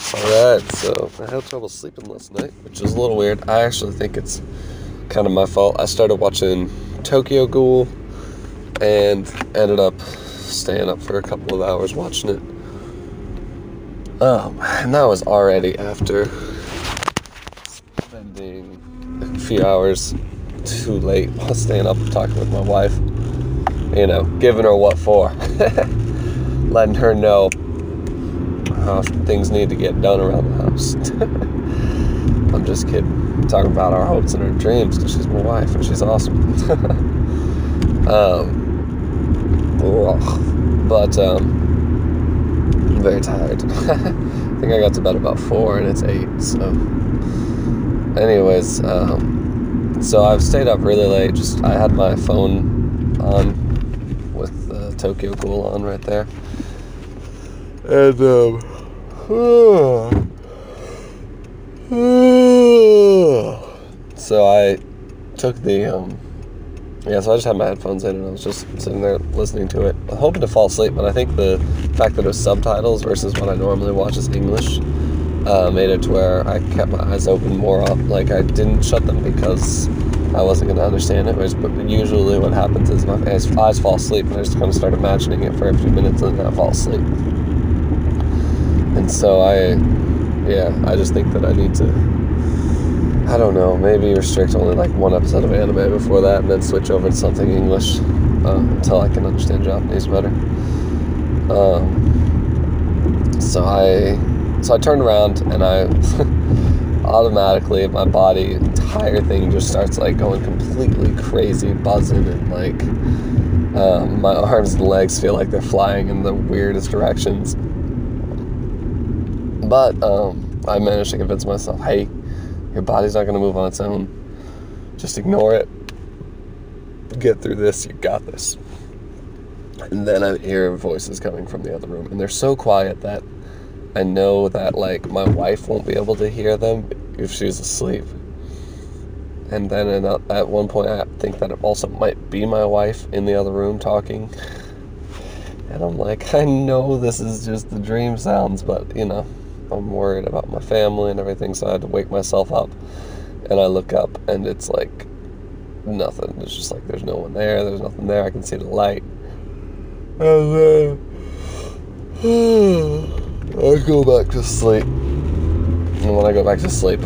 Alright, so I had trouble sleeping last night, which is a little weird. I actually think it's kind of my fault. I started watching Tokyo Ghoul and ended up staying up for a couple of hours watching it. And that was already after spending a few hours too late while staying up talking with my wife. You know, giving her what for. Letting her know how things need to get done around the house. I'm just kidding. Talking about our hopes and our dreams because she's my wife and she's awesome. I'm very tired. I think I got to bed about 4 and it's 8. So, anyways, so I've stayed up really late. I had my phone on with Tokyo Ghoul on right there. And, so I took so I just had my headphones in and I was just sitting there listening to it, hoping to fall asleep, but I think the fact that it was subtitles versus what I normally watch is English, made it to where I kept my eyes open more up. Like, I didn't shut them because I wasn't going to understand it, but usually what happens is my eyes fall asleep and I just kind of start imagining it for a few minutes and then I fall asleep. And so I just think that I need to, I don't know, maybe restrict only like one episode of anime before that and then switch over to something English until I can understand Japanese better. So I turned around and I automatically, my body, entire thing just starts like going completely crazy, buzzing, and like my arms and legs feel like they're flying in the weirdest directions. But I managed to convince myself, hey, your body's not going to move on its own. Just ignore it. Get through this. You got this. And then I hear voices coming from the other room. And they're so quiet that I know that, like, my wife won't be able to hear them if she's asleep. And then at one point, I think that it also might be my wife in the other room talking. And I'm like, I know this is just the dream sounds, but, you know, I'm worried about my family and everything, so I had to wake myself up. And I look up, and it's like nothing. It's just like there's no one there. There's nothing there. I can see the light. And then I go back to sleep. And when I go back to sleep,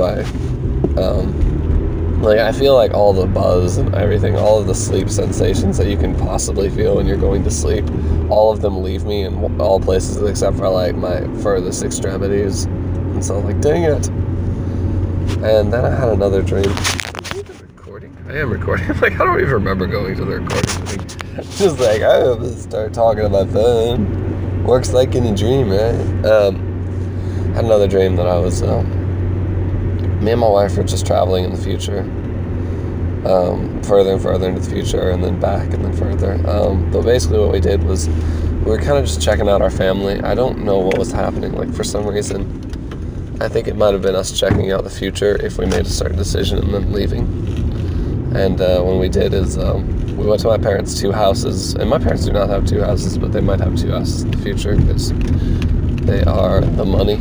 I feel like all the buzz and everything, all of the sleep sensations that you can possibly feel when you're going to sleep, all of them leave me in all places except for like my furthest extremities. And so I'm like, dang it. And then I had another dream. Am I even recording? I am recording. I'm like, I don't even remember going to the recording thing. Just like, I just start talking on my phone. Works like in a dream, right? Had another dream that I was, me and my wife were just traveling in the future. Further and further into the future, and then back, and then further. But basically what we did was, we were kind of just checking out our family. I don't know what was happening. Like, for some reason, I think it might have been us checking out the future if we made a certain decision and then leaving. And when we did is, we went to my parents' 2 houses, and my parents do not have 2 houses, but they might have 2 houses in the future because they are the money.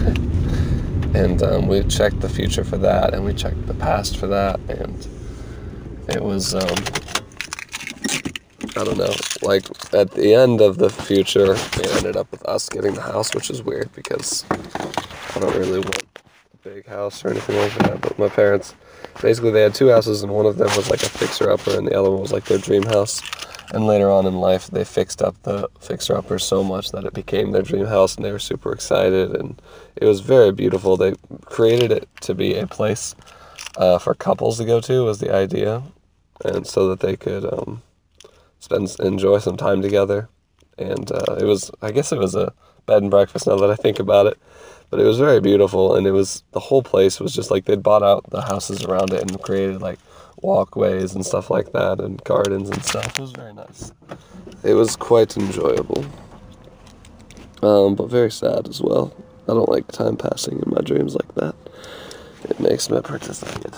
And we checked the future for that, and we checked the past for that, and it was, I don't know, like, at the end of the future, it ended up with us getting the house, which is weird because I don't really want a big house or anything like that, but my parents, basically they had 2 houses, and one of them was like a fixer-upper, and the other one was like their dream house. And later on in life, they fixed up the fixer-upper so much that it became their dream house, and they were super excited, and it was very beautiful. They created it to be a place for couples to go to, was the idea, and so that they could enjoy some time together. And I guess it was a bed and breakfast now that I think about it. But it was very beautiful, and the whole place was just like they'd bought out the houses around it and created like walkways and stuff like that and gardens and stuff. It was very nice. It was quite enjoyable. But very sad as well. I don't like time passing in my dreams like that. It makes me pretty sad.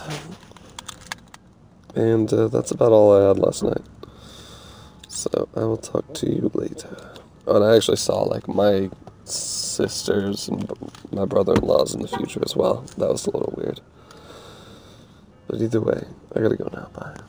And that's about all I had last night. So I will talk to you later. Oh, and I actually saw like my sisters and my brother-in-laws in the future as well. That was a little weird. But either way, I gotta go now. Bye.